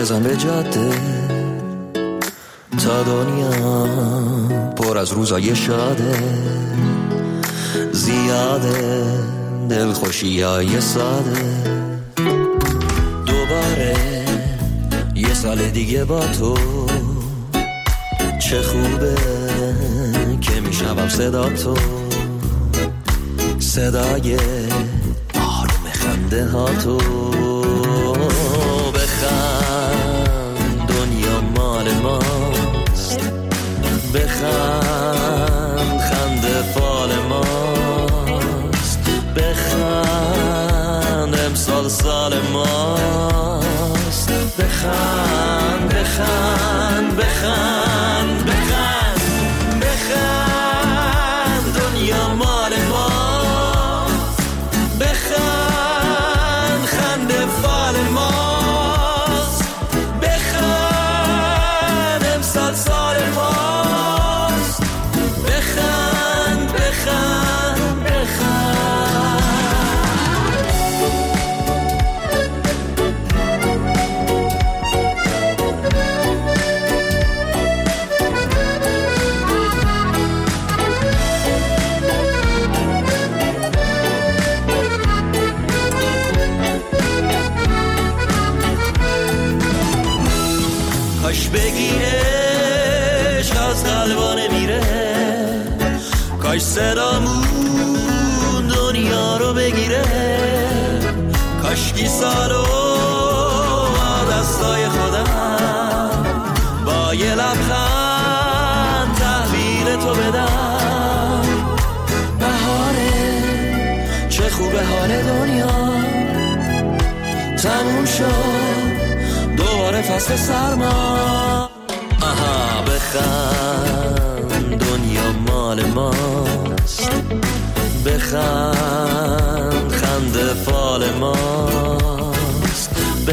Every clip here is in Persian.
بزن به جاده تا دنیا پر از روزای شاده، زیاده دلخوشیای ساده. دوباره یه سال دیگه با تو، چه خوبه که میشنوم صدا تو، صدای آروم خنده ها تو. بخند دنیا مال ماست، بخند خنده فال ماست، بخند امسال سال ماست. بخند بخند بخند بخند بخند دنیا مال ماست، بخند خنده فال ماست، بخند امسال سال ماست. بخند بخند بخند. کاش بگیرش از قلبا نمیره، کاش صدامون دنیا رو بگیره، کاشکی سالو دستای خودم با یه لبخند تحویل تو بدم. بهاره چه خوبه حال دنیا، تموم شد دوباره فصل سرما. آها بخند دنیا مال ماست، بخند خنده فال ماست،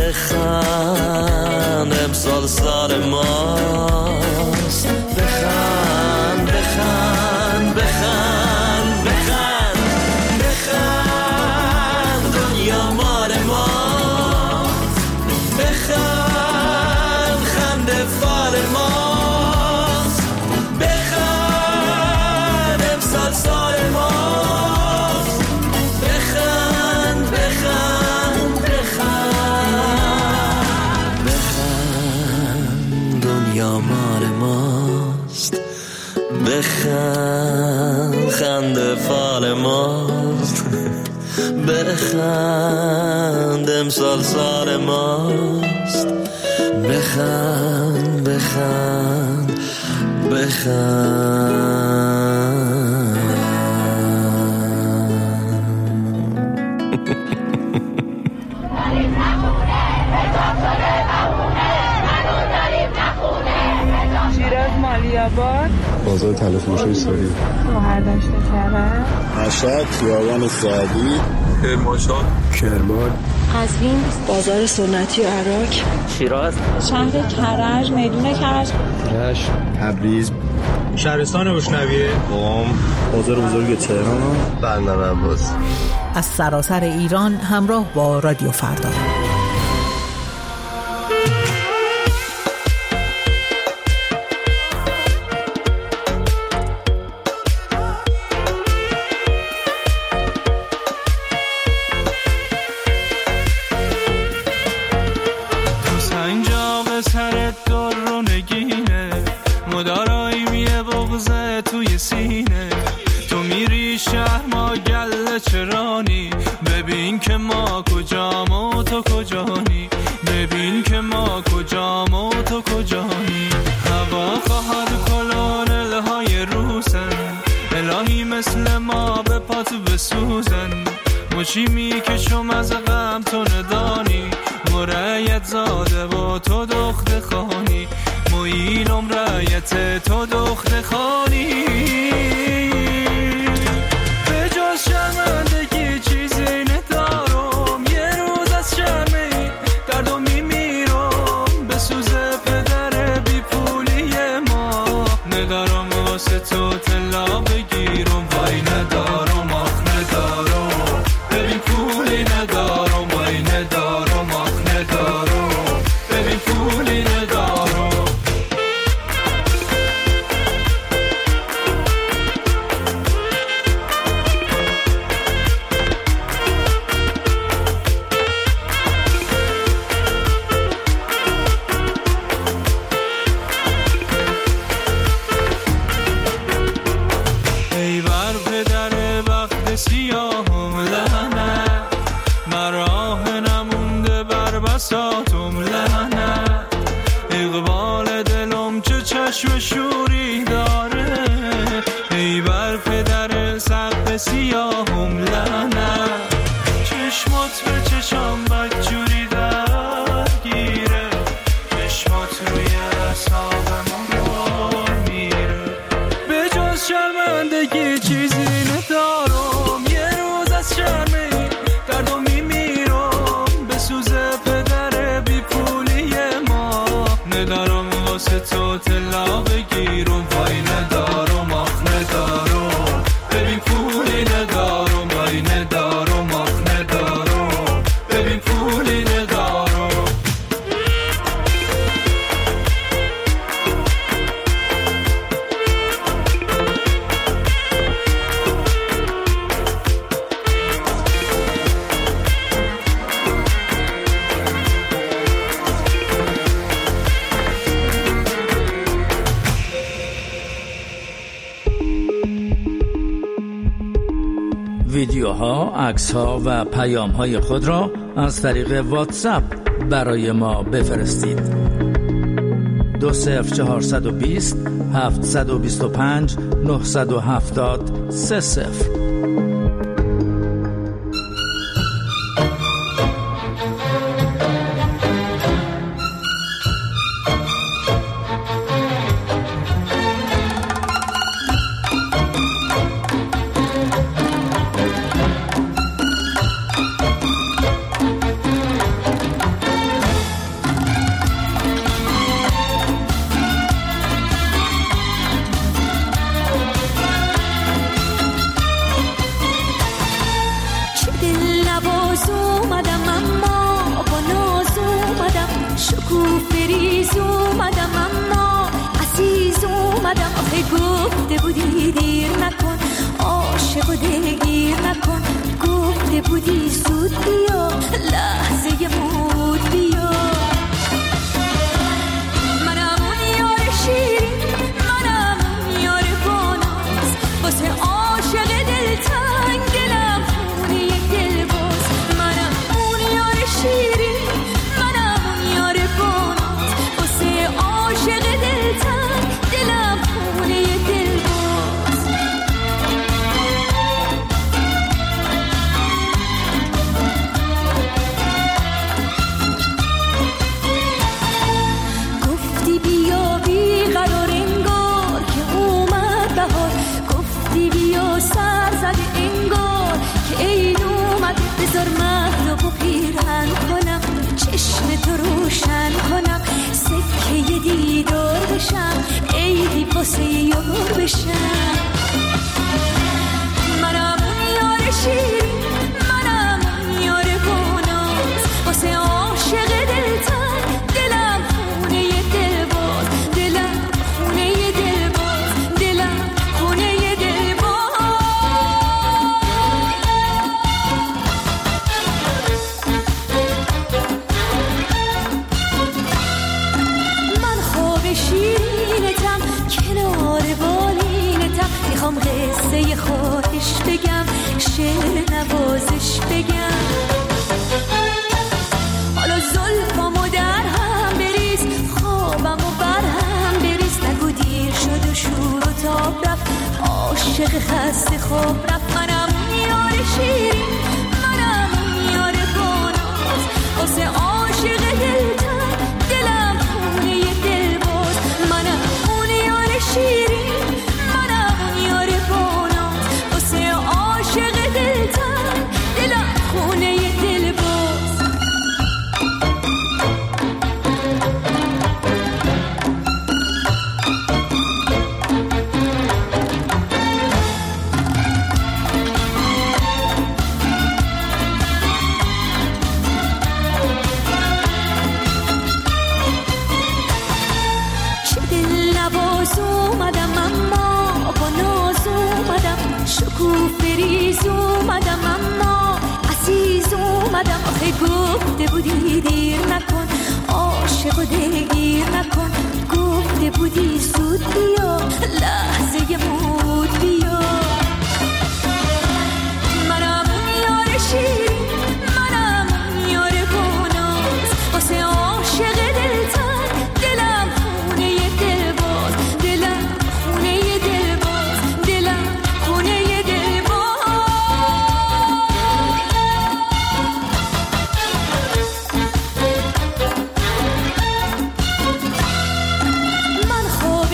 بخند امسال سال ماست. بخند بخند بخند بخند بخند دنیا مال ماست، بخند خنده فال ماست، بخند امسال سال ماست. بخند بخند بخند بخند دنیا مال ماست، بخند خنده فال ماست، بخند امسال سال ماست. بخند بخند شیراز مالیاباد، بازار تلفروشی ساری، شهرداشت کرد، مشهد خیابان سعدی، کرمانشاه، کرمان، قزوین، بازار سنتی و عراق، شیراز، شهر کرج، میدون کرج، رشت، تبریز، شهرستان بشنویه، قم، بازار بزرگ تهران، بندر عباس. از سراسر ایران همراه با رادیو فردا. چیمی که شم از غم تو ندانی، مرایت زاده با تو دخت خانی، مویلم رایت تو دخت خانی. به جز شرمندگی چیزی ندارم، یه روز از شرمی دردم میمیرم، به سوز پدر بی پولی ما ندارم واسه تو طلا بگیرم، وای ندارم آخ ندارم، پولی ندارم وای ندارم آخ ندارم، ببین پول حال دلم چه چشم شوری داره، ای بر پدر سقف سیاهم لعنت. چشمات به چشم بدجوری درگیره، چشمات روی اعصابم میره. به جز شرمندگی چیزی ندارم، یه روز از شرمه دردم میمیرم. به سوز پدر بی پولی ما ندارم واسه تو طلا بگیرم. وای ندارم آخ ندارم، ببین پولی ندارم. وای ندارم آخ ندارم، ببین پولی ندارم. ویدیوها، عکس‌ها و پیام‌های خود را از طریق واتساپ برای ما بفرستید. 20420 725 970 30.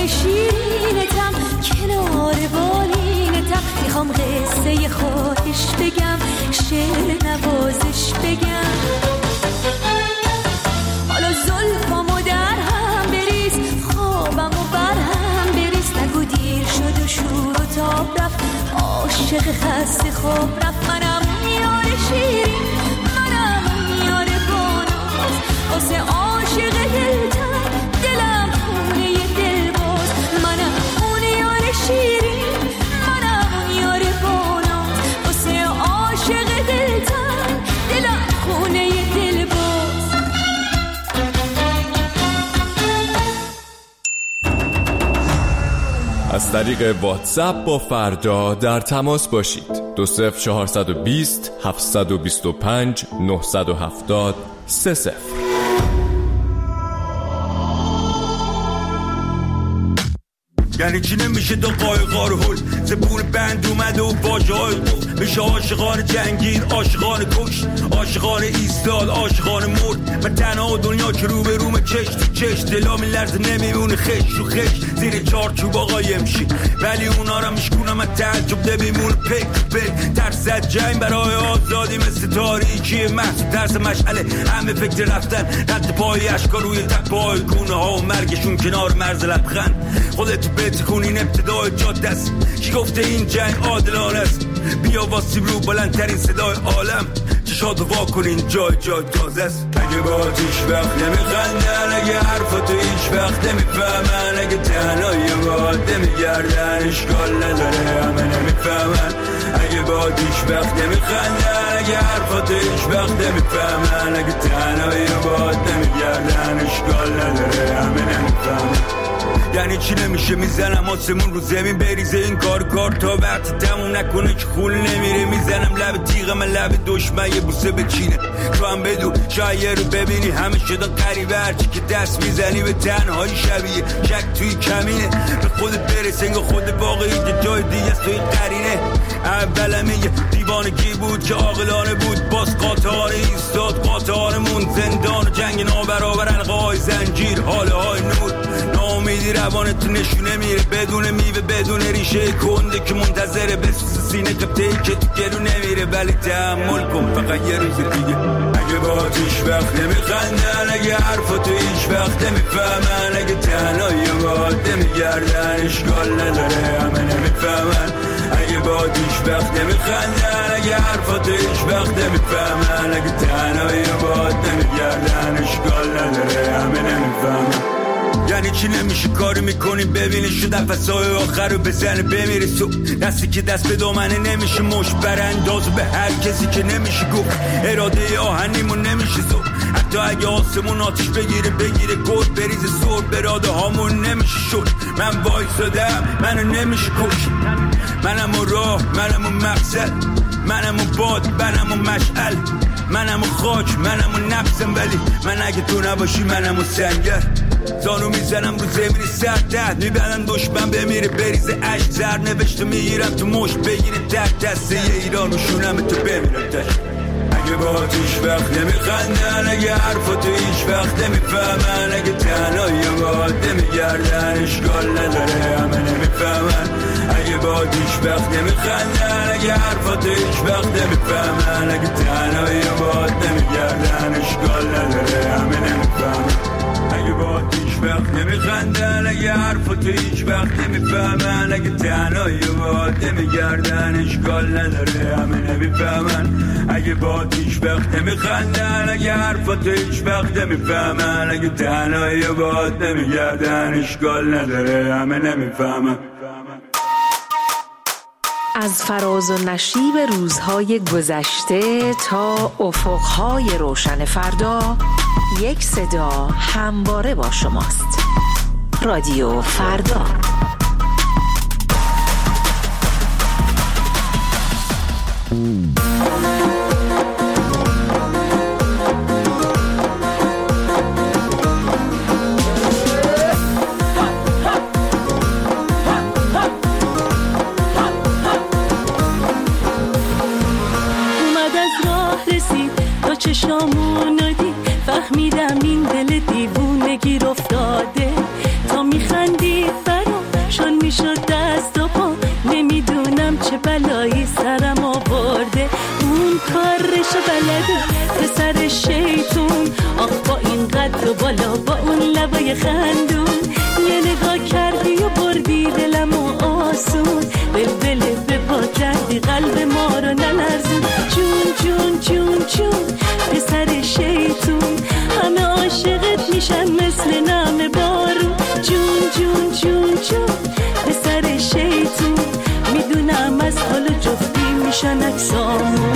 شیرینتم کنار بالینتم. میخوام قصه خواهش بگم، شعر نوازش بگم. حالا زلفامو در هم بریز، خوابمو بر هم بریز. نگو دیر شد و شور و تاب رفت، عاشق خسته خواب رفت. منم یار شیرین، منم یار باناز، واسه عاشق دلتر دلم خونه دلباز. منم اون یار شیرین، منم اون یار باناز، واسه عاشق دلتر دلم خونه دلباز. از طریق واتساپ با فردا در تماس باشید. 20420 725 970 30. یعنی چی نمیشه دو قایقار هل، زبون بند اومده و باجه های قول. میشه عاشقان جنگیر، عاشقان کش، عاشقان ایستاد، عاشقان مرد. من تنها دنیا که رو به روم چش تو چش، دلا میلرزه نمیمونه خش رو خش. زیر چارچوب آقا یمشی ولی اونا را میشکونم من تعجب نمیمونه پک پک. ترس جنگ برای آزادی مثل تاریکی محصول، ترس مشعله همه فکر رفتن. رد پای اشکا روی تپای گونه ها و مرگشون کنار مرز لبخند. خودتو بتکون این ابتدای جاده است. کی گفته این جنگ عادلانه است؟ بیا واسیم رو بلندترین صدای عالم، چشاتو وا کنین جای جای تازه است. اگه با هیچ وقت نمیخندن، اگه حرفاتو هیچ وقت نمیفهمن، اگه تنهایی باد نمیگردن اشکال نداره همه نمیفهمن. اگه با هیچ وقت نمیخندن، اگه حرفاتو هیچ وقت نمیفهمن، اگه تنهایی باد نمیگردن اشکال نداره همه نمیفهمن. یعنی چی نمیشه میزنم آسمون رو زمین بریزه این کار تا وقتی تموم نکنه که خون نمیره. میزنم لب تیغ من لب دشمن یه بوسه بچینه. تو هم بدو شاید رو ببینی همه شدن قریبه، هرچی که دست میزنی به تنهایی شبیه شک توی کمینه. به خودت برس انگار خود باقی یه جای دیگه است توی قرینه. اولم یه دیوانگی بود که عاقلانه بود، باز قاطعانه ایستاد قاطعانمون. زندان و جنگ نابرابر حلقه های زنجیر، حاله های نور. ناامیدی روانت نشونه میره بدون میوه بدون ریشه کنده که منتظره بسوز سینه قبطه‌ای که تو گلو نمیره. ولی تحمل کن فقط یه روز دیگه. اگه با هیچ وقت نمیخندن، اگه حرفاتو هیچ وقت نمیفهمن، اگه تنهایی باد نمیگردن اشکال نداره همه نمیفهمن. اگه با هیچ وقت نمیخندن، اگه حرفاتو هیچ وقت نمیفهمن، اگه تنهایی باد نمیگردن اشکال نداره همه نمیفهمن. یعنی چی نمیشه کاری میکنی ببینی شو نفسای آخر رو بزنه بمیره صبح. دستی که دست به دامنه نمیشه مش برانداز به هر کسی که نمیشه گفت. اراده آهنیمون نمیشه زود، حتی اگه آسمون آتش بگیره گل بریزه سر. براده هامون نمیشه شد. من وایسادم منو نمیشه کش. منم و راه، منم و مقصد، منم و باد، منم و مشعل، منم و خاک، منم و نفسم. ولی من اگه تو نباشی منم و سنگر. زانو میزنم رو زمین سرده، میبندم دشمن بمیره بریزه عشق. زر نوشته میگیرم تو مش بگیره تک دسته ایران و شونم تو بمیرم تش. اگه با هیچ وقت نمیخندن، اگه حرفاتو هیچ وقت نمیفهمن، اگه تنهایی باد نمیگردن اشکال نداره همه نمیفهمن. اگه با هیچ وقت نمیخندن، اگه حرفاتو هیچ وقت نمیفهمن، اگه تنهایی باد نمیگردن اشکال نداره همه نمیفهمن. اگه با هیچ وقت نمیخندن، اگه حرفاتو هیچ وقت نمیفهمن، اگه تنهایی باد نمیگردن اشکال نداره همه نمیفهمن. اگه با هیچ وقت نمیخندن، اگه حرفاتو هیچ وقت نمیفهمن، اگه تنهایی باد نمیگردن اشکال نداره همه نمیفهمن. از فراز و نشیب روزهای گذشته تا افقهای روشن فردا، یک صدا همواره با شماست. رادیو فردا. چشامونو دید فهمیدم این دل دیوونه گیر افتاده. تا میخندی بالا با اون لبای خندون، یه نگاه کردی و بردی دلمو آسون، بلبل به پا کردی قلب ما رو نلرزون. جون جون جون جون پسر شیطون، همه عاشقت میشن مثل نم بارون. جون جون جون جون پسر شیطون، میدونم از حال جفتی میشن اکسامون.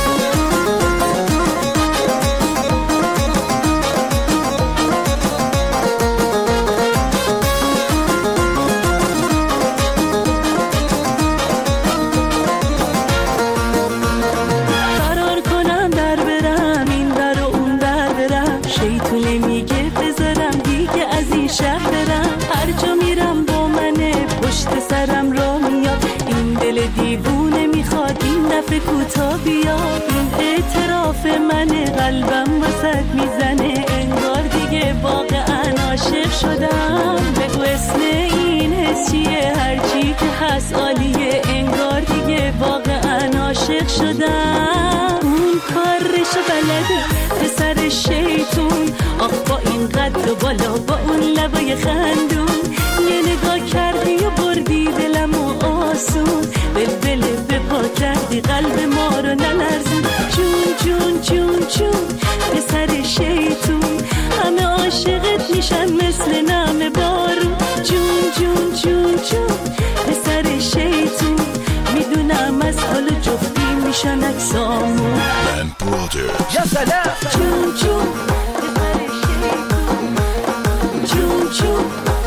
سرم را میاد این دل دیوونه، میخواد این دفعه کوتا بیاد. این اعتراف منه، قلبم وسط میزنه، انگار دیگه واقعا عاشق شدم. بگو اسم این حس چیه؟ هرچی که هست عالیه، انگار دیگه واقعا عاشق شدم. اون کارشو بلده پسر شیطون، آخ با این قد و بالا با اون لبای خندون، یه نگاه کردی و بردی دلمو آسون، بلبل به پا کردی قلب ما رو نلرزون. جون جون جون جون پسر شیطون، همه عاشقت میشن مثل نم بارون. جون جون جون جون پسر شیطون، میدونم از حال جفتی میشن اکسامون. یا سلام. جون جون پسر شیطون، جون جون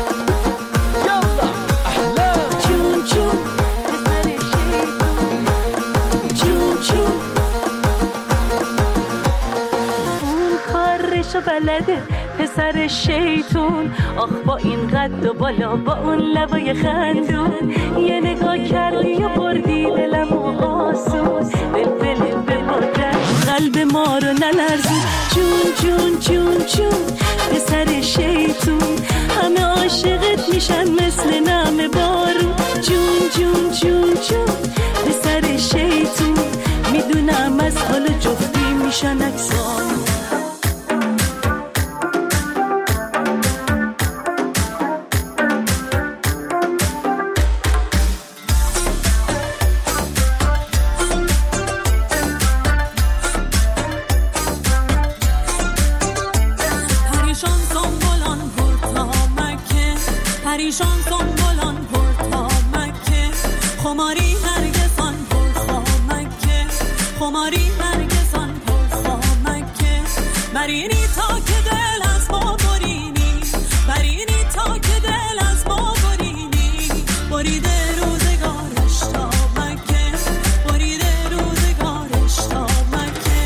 بلده پسر شیطون، آخ با این قد و بالا با اون لبای خندون، یه نگاه کردی و بردی دلمو آسون، بلبل به بادر قلب ما رو نلرزون. جون جون جون جون پسر شیطون، همه عاشقت میشن مثل نم بارون. جون جون جون جون پسر شیطون، میدونم از حال جفتی میشن اکسامون. پریشان کن بلان پر تا مکه، خماری هرگزان پر تا مکه، خماری هرگزان پر تا مکه. برینی تا که دل از ما برینی، برینی تا که دل از ما برینی، بریده روزگارش تا مکه، بریده روزگارش تا مکه.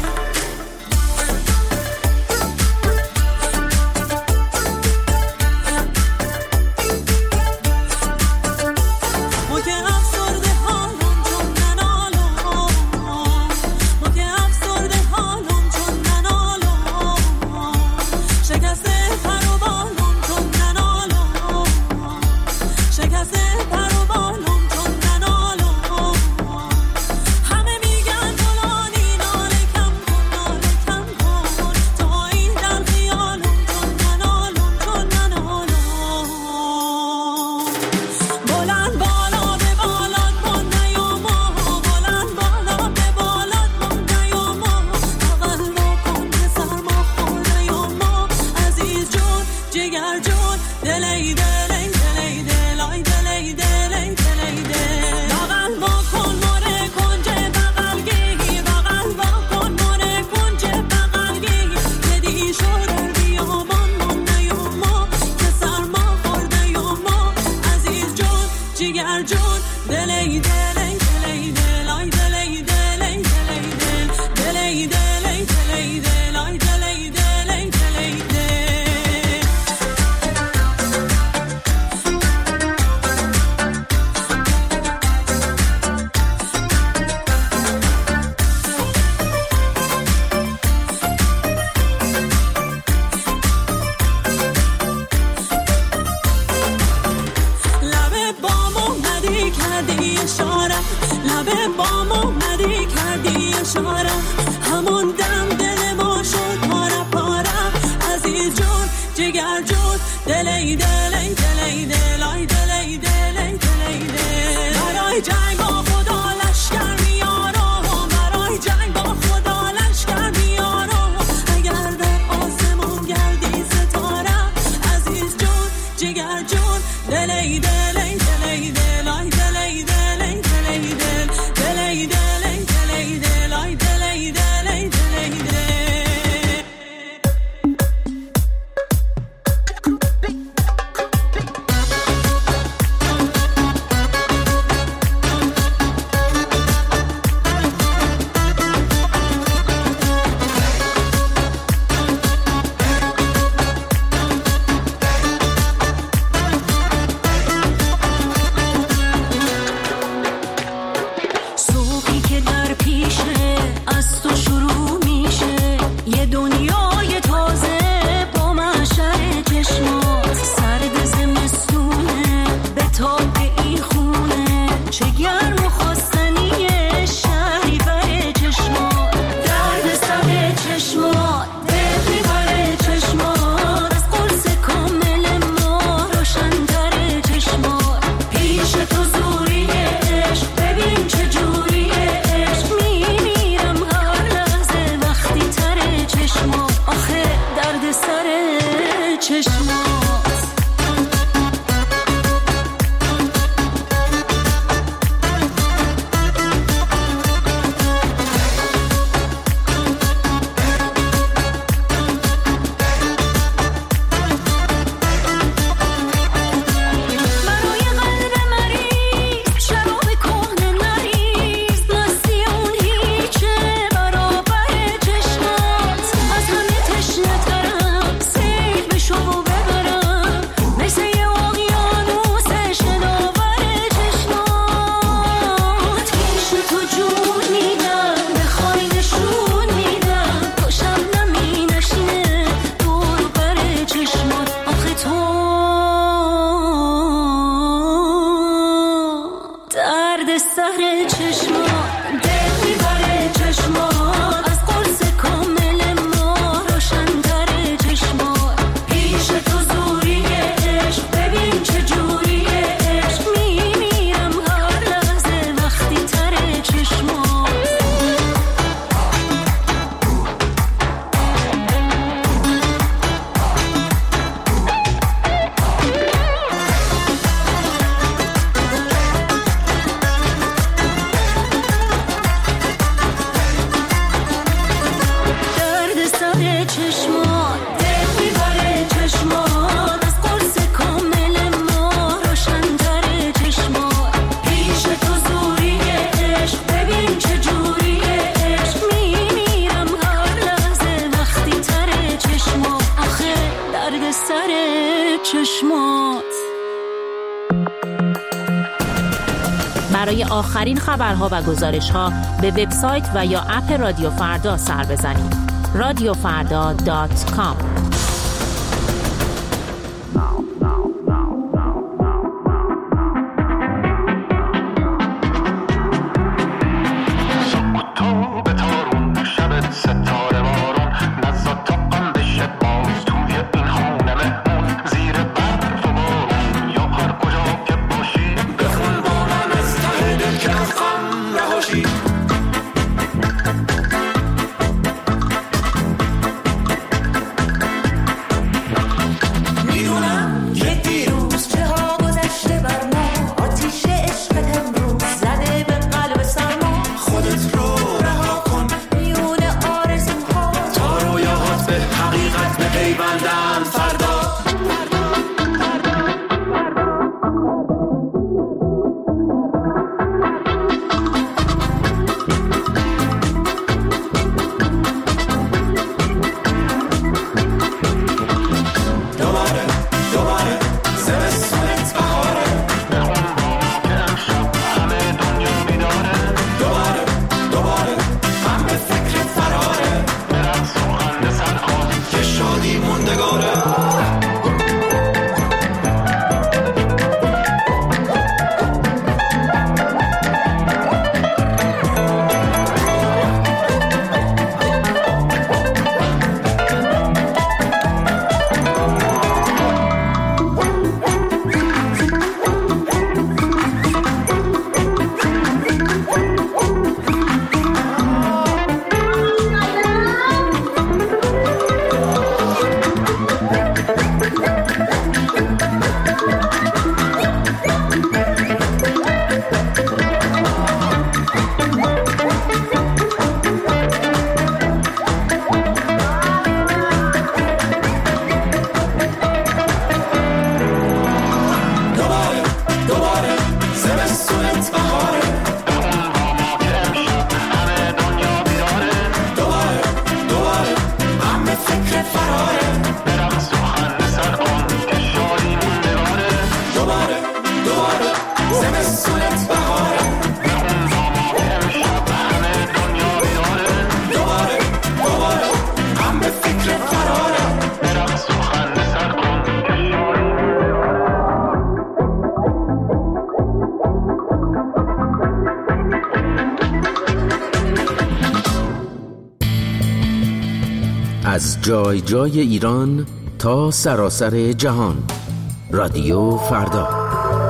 دلی دلای دلی دلی دلی دل برای جنگ با خدا لشکر میارم برای جنگ با خدا لشکر میارم اگر در آسمون گردی ستاره عزیز جون جگر جون دلی دلی دلی دلای دلی دلی دلی دل دلی دلی دلی دلای دلی دلی دلی دل برای آخرین خبرها و گزارش‌ها به وبسایت و یا اپ رادیو فردا سر بزنید. radiofarda.com از جای جای ایران تا سراسر جهان. رادیو فردا.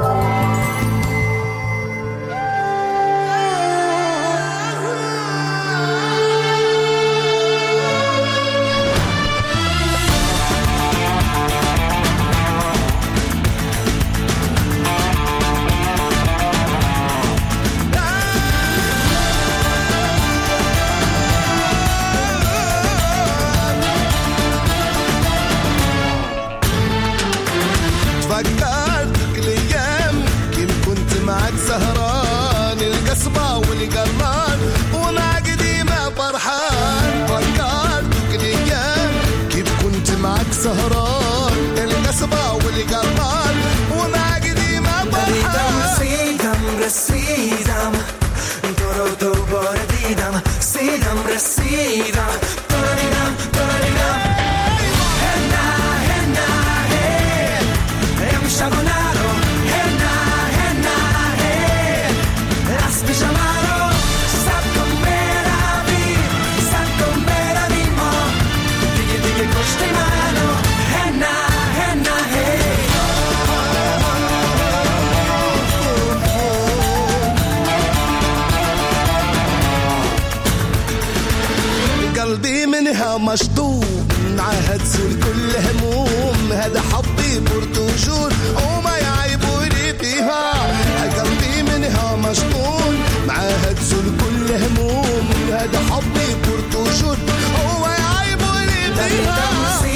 قلبي منها مشطوب معهد زول كل هموم هذا حبي برتوجون وما يعيبوني فيها قلبي منها مشطوب معهد زول كل هموم هذا حبي برتوجون وما يعيبوني فيها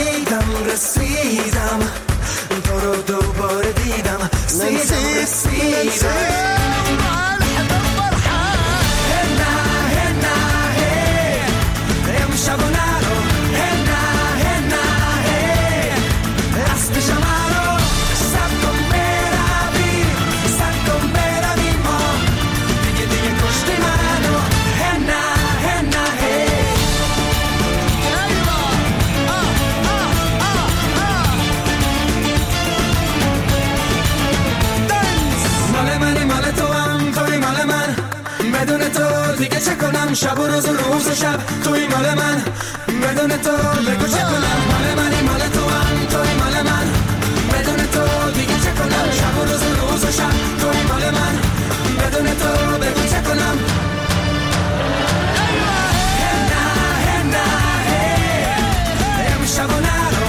رسيدم تو رو دوباره دیدم رسیدم شب و روز و روز و شب توی مال من بدون تو بگو چه کنم مال منی مال تو هم توی مال من بدون تو دیگه چه کنم شب و روز و روز و شب توی مال من بدون تو بگو چه کنم شب و نرو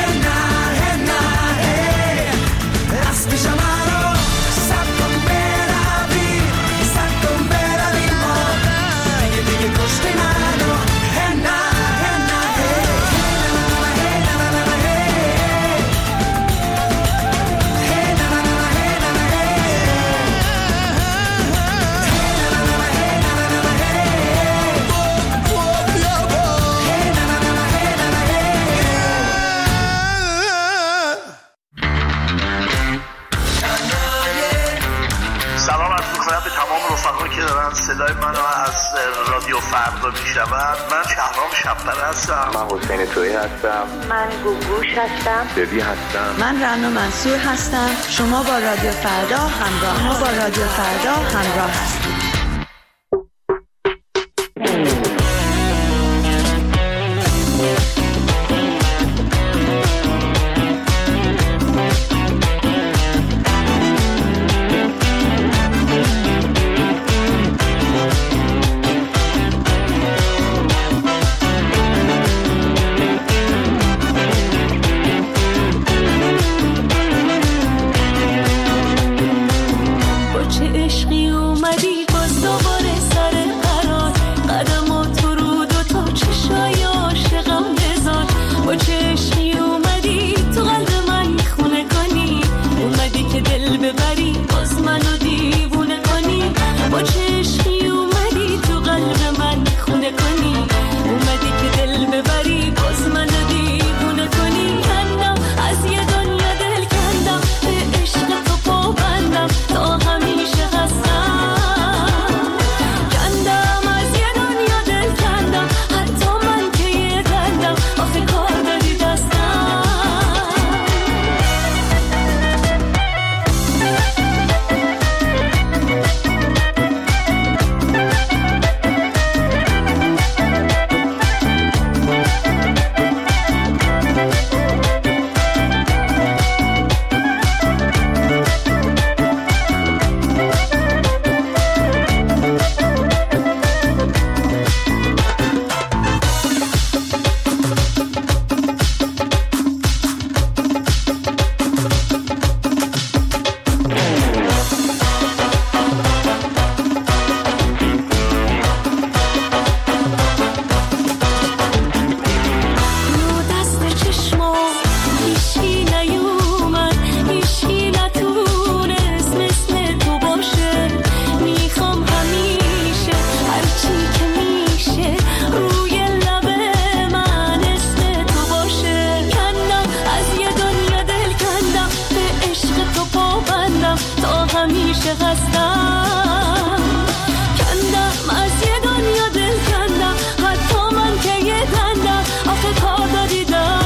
از پیش مرو سب کن بروی سب کن بروی ما دیگه کشتی منو هنا که دارن صدای منو از رادیو فردا میشنون. من شهرام شب‌پره هستم. من حسین تویی هستم. من گوگوش هستم. ببی هستم. من رنا منصور هستم. شما با رادیو فردا همراه هستید. عشقی اومدی عاشق هستم. کندم از یه دنیا دل کندم، حتی من که یه دندم آخه کار دادی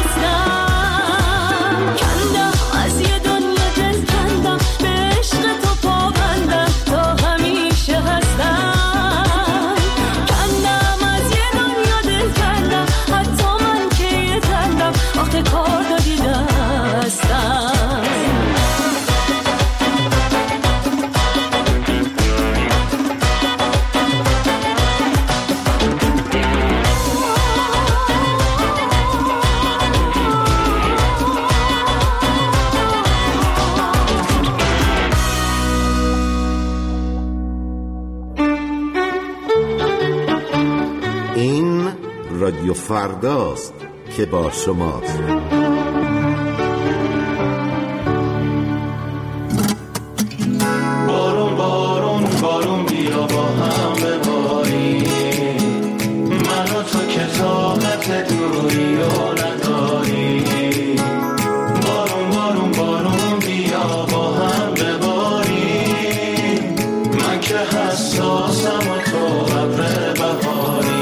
دستم. کندم از یه دنیا دل کندم، به عشق تو پابندم تا همیشه هستم. کندم از یه دنیا دل کندم، حتی من که یه دندم آخه کار دادی دستم. این رادیو فرداست که با شماست. بارون بارون بارون بیا با هم بباریم، من و تو که طاقت دوری رو نداریم. بارون بارون بارون بیا با هم بباریم، من که حساسم و تو ابر بهاری.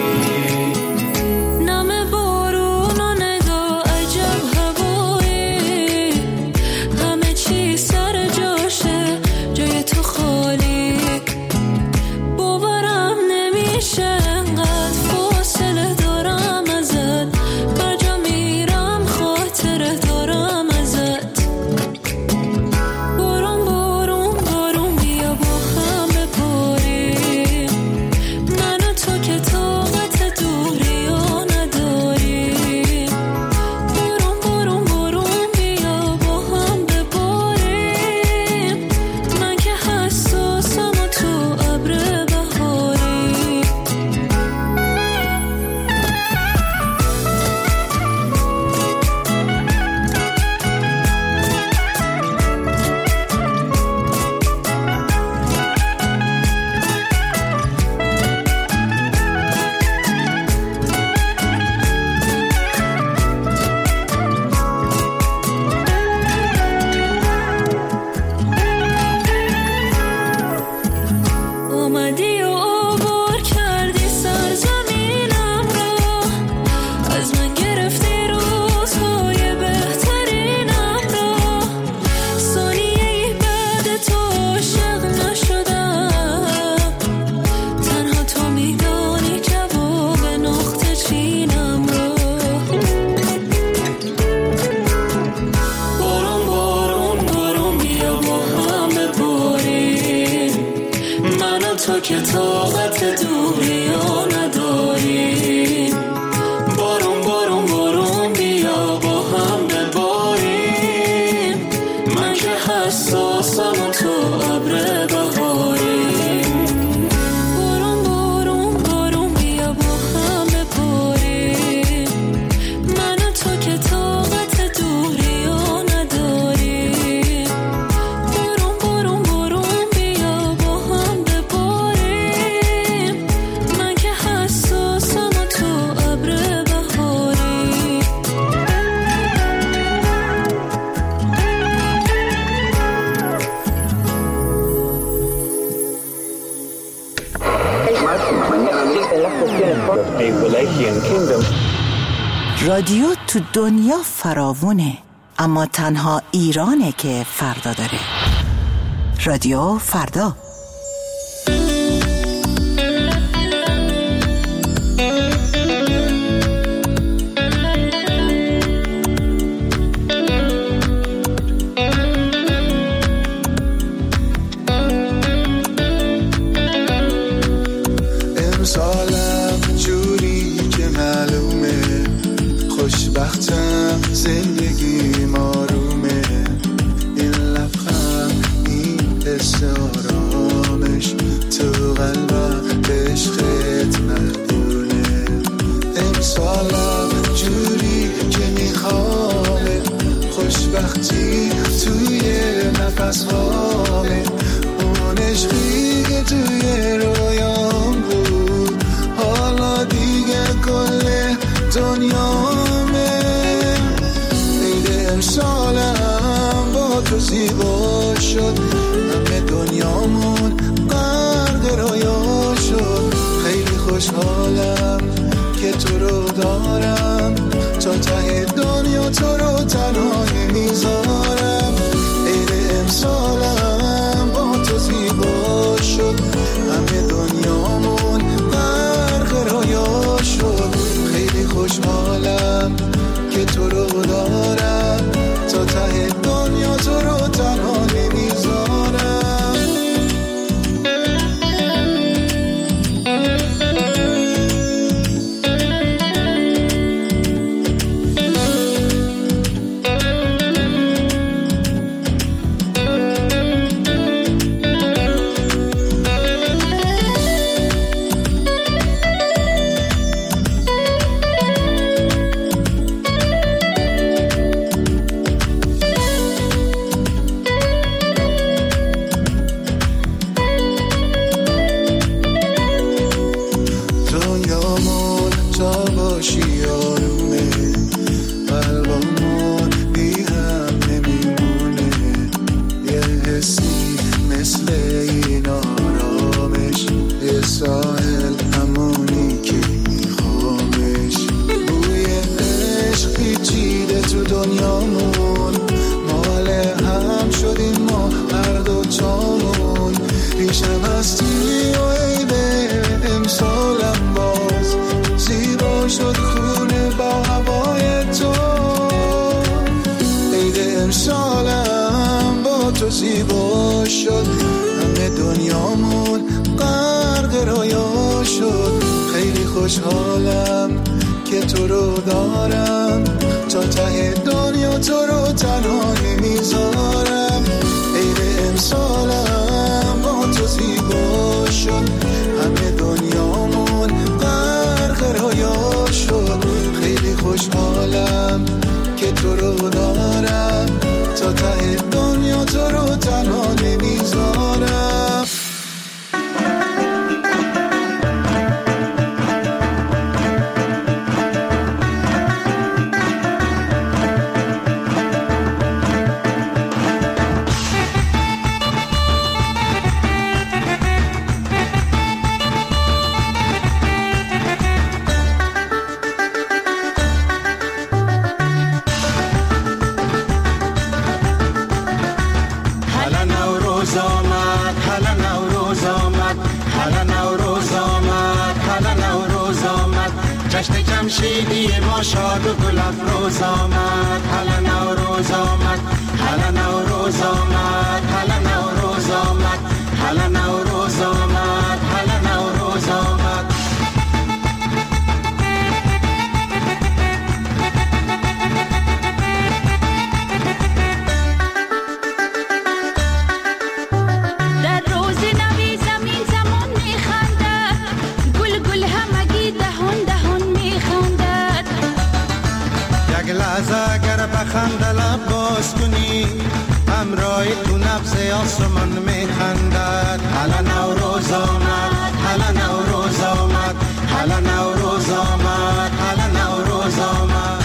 نم بارون و ندا عجب هوایی، همه چی سر جاشه جای تو خالی. باورم نمیشه انقدر فاصله دارم ازت، بر جا میرم خاطره دارم ازت. بارون بارون بارون بیا با هم بباریم، من و تو که طاقت دوری رو نداریم. بارون بارون بارون بیا با هم بباریم، من که حساسم و تو ابر بهاری. اومدی و عبور کردی سرزمینم رو، از من گرفتی روزهای بهترینم رو. ثانیه‌ای بعد تو عاشق نشدم، تنها تو میدانی جواب نقطه چینم رو. بارون بارون بارون بیا با هم بباریم، من و تو که طاقت دوری رو نداریم. بارون بارون بارون بیا با هم بباریم، من که حساسم و تو ابر بهاریم. بارون بارون بارون بیا با هم بباریم، من و تو که طاقت دوری رو نداریم. بارون بارون بارون بیا با هم بباریم، من که حساسم و تو ابر بهاری. رادیو تو دنیا فراوونه، اما تنها ایرانه که فردا داره. رادیو فردا. امسالم جوری که معلومه، خوشبختم زندگی آرومه. این لبخند، این حس آرامش تو قلبم عشقت مردونه. امسالم جوری که میخوامه، خوشبختی توی نفس هامه. اون عشقی که توی رویام بود، حالا دیگه کل دنیامه. عید امسالم با تو زیبا شد، همه دنیام خوشحالم که تو رو دارم، تا ته دنیا تو رو تنها نمیذارم. عید امسالم با تو زیبا شد، همه دنیامون غرق رویا شد. خیلی خوشحالم که تو رو دارم، تا ته دنیا تو رو تنها نمیذارم. زیبا شد، همه دنیامون غرق رویا شد. خیلی خوشحالم که تو رو دارم، تا ته دنیا تو رو تنها نمیذارم. عید امسالم با تو زیبا شد، همه دنیامون غرق رویا شد. خیلی خوشحالم که تو رو دارم، تا ته دنیا تو رو تنها نمیذارم. جمشیدی ما شاد و گل افروز آمد، هلا نوروز آمد، هلا نوروز آمد، هلا نوروز آمد، هلا نوروز آمد، هلا نوروز آمد. در روز نوی زمین زمان میخندد، گل گل همگی دهان دهان میخندد. یک لحظه اگر بخنده لب باز کنی، همراه تو نبض آسمان میخندد. هلا نوروز آمد، هلا نوروز آمد، هلا نوروز آمد، هلا نوروز آمد.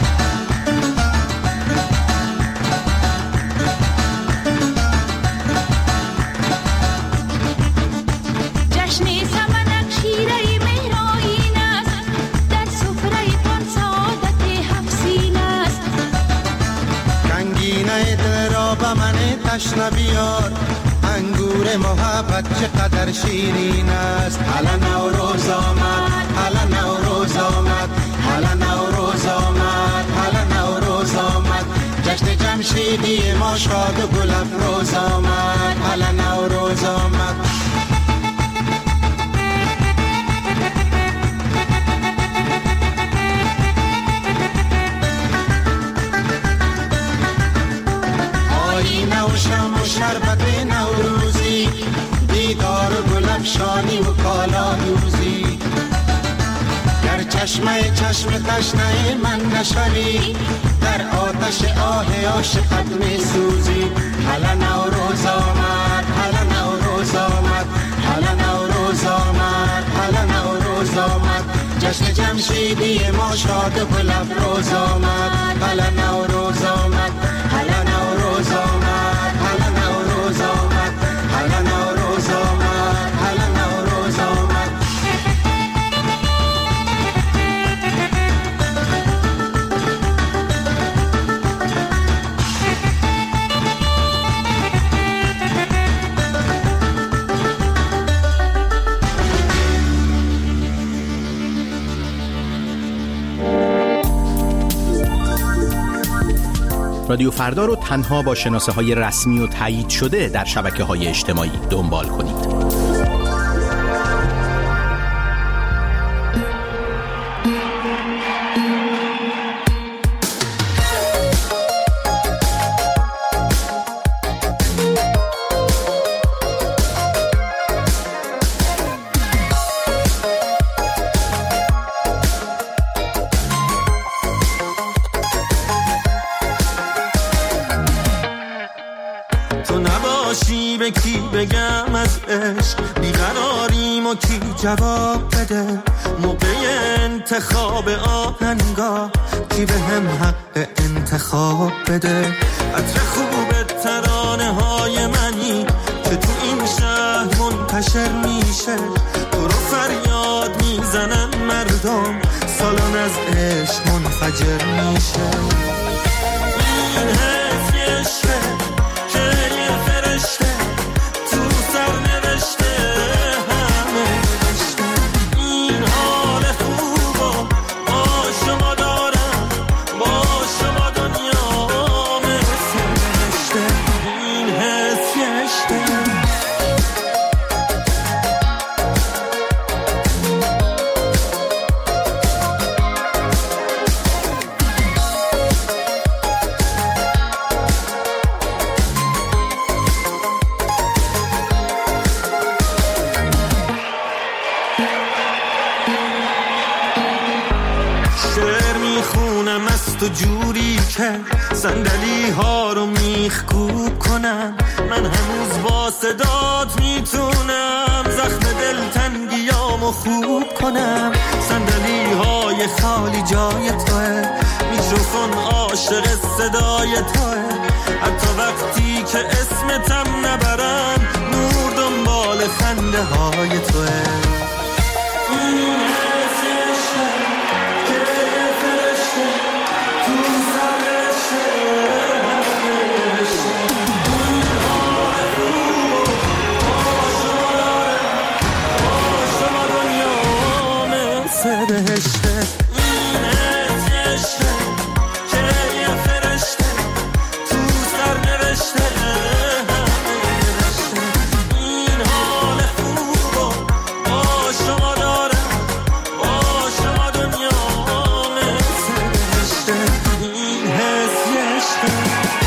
جشنی سمنک شیرهی مهرائین است، در سفره پان سعادت هفسین است. کنگینه دل را به من تشنه بیار، انگور محبت چقدر شیرین است. هلا نوروز آمد، هلا نوروز آمد، هلا نوروز آمد، هلا نوروز آمد. جشن جمشیدی ما شاد و گل افروز آمد، هلا نوروز آمد. آینه و شم و شربت نوروزی، دیدار و گل افشانی و کالا دوزی. گر چشمه چشم تشنه من نشوی، در آتش آه عاشقت می سوزی. هلا نوروز آمد، هلا نوروز آمد، هلا نوروز آمد، هلا نوروز آمد. جشن جمشیدی ما شاد و گل افروز آمد، هلا نوروز آمد، هلا نوروز آمد، هلا نوروز آمد، هلا نوروز آمد، هلا نوروز آمد. رادیو فردا رو تنها با شناسه‌های رسمی و تایید شده در شبکه‌های اجتماعی دنبال کنید. به کی بگم از عشق بیقراریم و کی جواب بده موقع انتخاب آهنگا کی به هم حق انتخاب بده عطر خوب ترانه های منی که تو این شهر منتشر میشه تو رو فریاد میزنن مردم سالن از عشق منفجر میشه این حس عشقه که یه فرشته تو سر نوشته همه نوشته این حال خوبا با شما دارم با شما دنیا مثل نوشته این حس عشقه تو جوری که صندلی ها رو میخکوب کنم من هنوز با صدات میتونم زخم دلتنگیامو خوب کنم صندلی های خالی جای توه میکروفون عاشق صدای توه حتی وقتی که اسمتم نبرم نور دنبال خنده های توه بهشته این عشقه که یه فرشته تو سر نوشته این حال خوبو با شما دارم با شما دنیا مثل بهشته این حس عشقه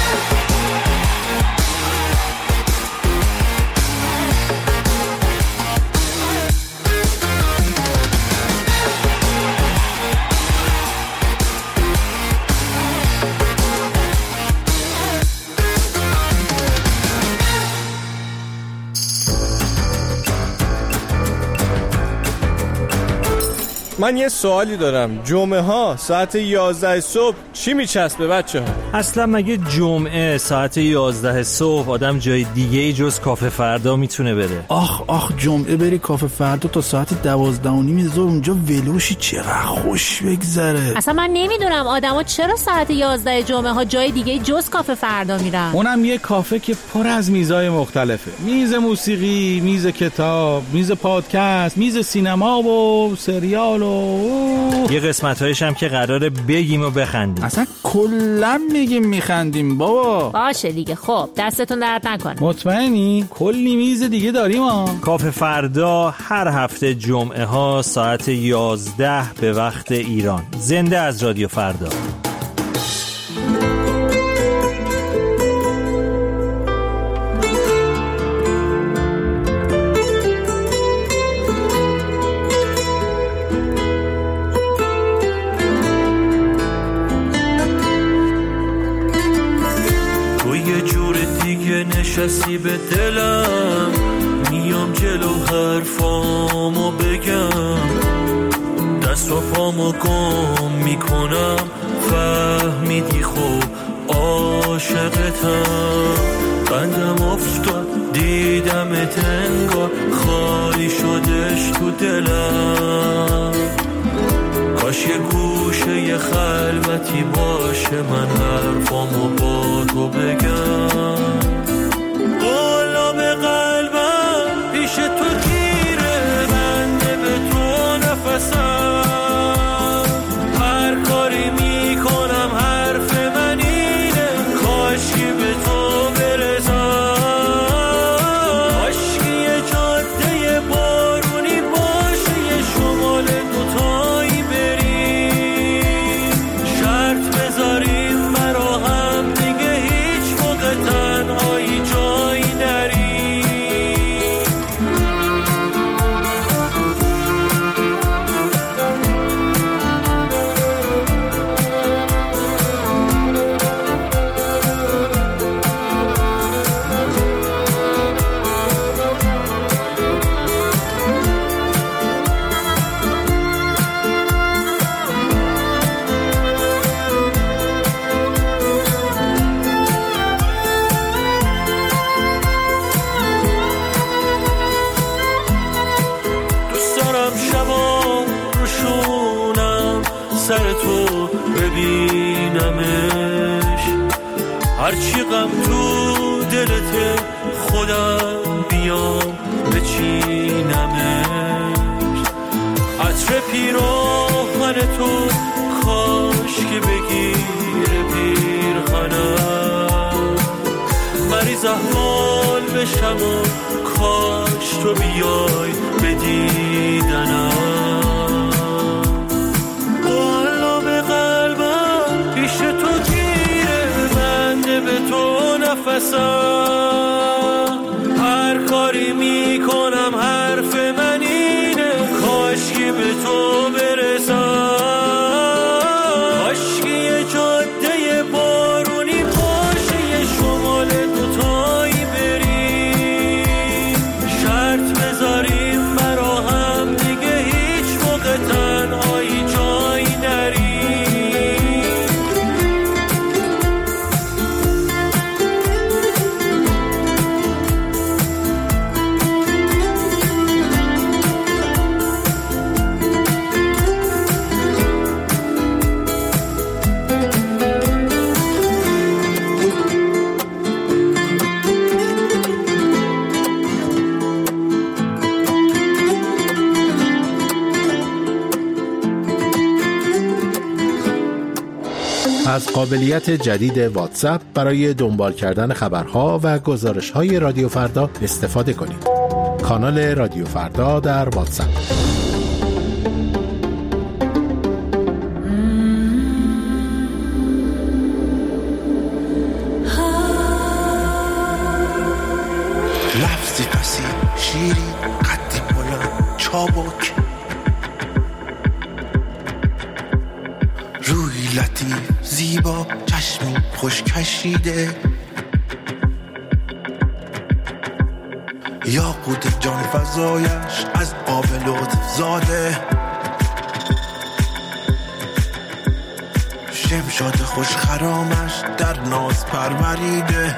من یه سوالی دارم. جمعه ها ساعت 11 صبح چی میچسبه بچه ها؟ اصلا مگه جمعه ساعت 11 صبح آدم جای دیگه جز کافه فردا میتونه بره؟ آخ جمعه بری کافه فردا تا ساعت 12:30 ظهر اونجا ولوشی چقدر خوش بگذره. اصلا من نمیدونم آدما چرا ساعت 11 جمعه ها جای دیگه جز کافه فردا میرن. اونم یه کافه که پر از میزای مختلفه. میز موسیقی، میز کتاب، میز پادکست، میز سینما و سریال و یه قسمت‌هایش هم که قراره بگیم و بخندیم. اصلا کلا میگیم میخندیم بابا. باشه دیگه. خب دستتون درد نکنه. مطمئنی؟ کلی میز دیگه داریم ها. کافه فردا هر هفته جمعه ها ساعت 11 به وقت ایران. زنده از رادیو فردا. نشستی به دلم میام جلو حرفامو بگم دست و پامو گم میکنم فهمیدی خب عاشقتم بندم افتاد دیدمت انگار خالی شدش تو دلم کاش یه گوشه یه خلوتی باشه من حرفامو با تو بگم قلاب قلبم پیش تو گیره بنده به تو نفسم هر کاری میکنم حرف من اینه سر تو ببینمش، هرچی غم تو دلته خودم بیام بچینمش. عطر پیراهن تو کاش که بگیره پیرهنم، مریض احوال بشم و کاش تو بیای بدیدنم. قلب قلبم پیش تو گیره، بنده به تو نفسم، هر کاری میکنم حرف من اینه، کاش که به تو برسم، کاش که یه جاده بارونی باشه، یه شمال دوتایی بریم، شرط بذاریم برا هم دیگه هیچ موقع تنهایی جایی نریم. از قابلیت جدید واتساپ برای دنبال کردن خبرها و گزارش‌های رادیو فردا استفاده کنید. کانال رادیو فردا در واتساپ. لفظی پسی شیری قدی بلند چابک، روی لطیف زیبا چشمی خوش کشیده، یاقوت جان فزایش از آب لطف زاده، شمشاد خوش خرامش در ناز پروریده،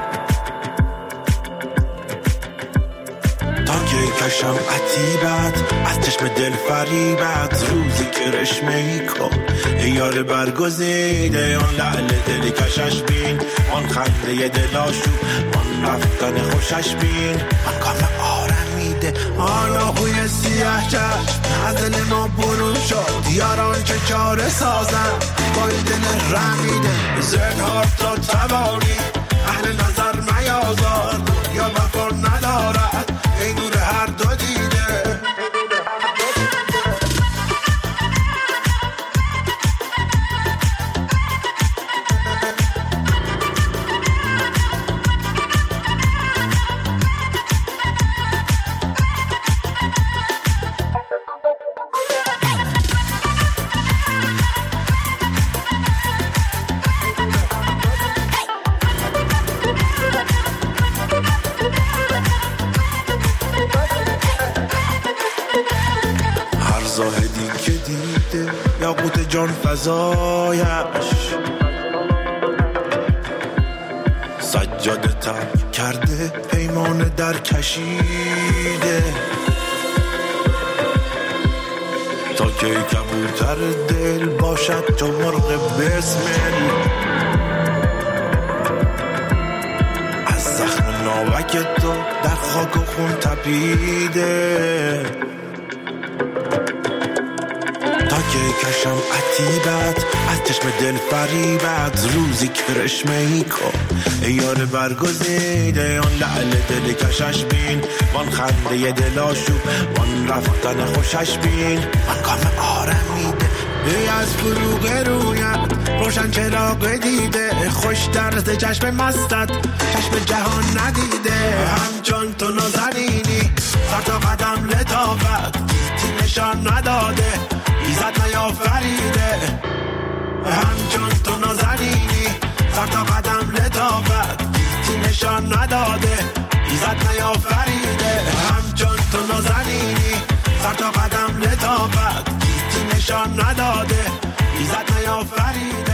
تا که کشم عتیبت از چشم دل فریبت، روزی که رشمه‌ای کن ای یار برگزیده، آن لعل دلی کشش بین، آن خنده دلاشو، آن رفتن خوشش بین، آن کام آرمیده، آن آهوی سیاه چشم از دل ما برون شد، یاران که چاره سازن با این دل رمیده، زنهار تا توانی اهل نظر میازار، یا وفا ندارد ای نور هر دو دیده. یاقوت جان فزایش سجاده ترک کرده، پیمان در کشیده، تا که کبوتر دل باشد تو مرغ بسمل، از زخم ناوک تو در خاک و خون تپیده، تا که کشم عتیبت از چشم دل فریبت، روزی که رشمه‌ای کن ای یار برگزیده، آن لعل دل کشش بین، وان خنده دلاشو، وان رفتن خوشش بین، وان کام آرمیده، ای از فروغ رویت روشن چراغ دیده، خوش درد چشم مستت چشم جهان ندیده، همچون تو نازنینی سر تا قدم لطافت گیتی نشان نداده، ایزد نیافریده، همچون تو نازنینی سر تا قدم لطافت گیتی نشان نداده، ایزد نیافریده، همچون تو نازنینی سر تا قدم لطافت گیتی نشان نداده، ایزد نیافریده.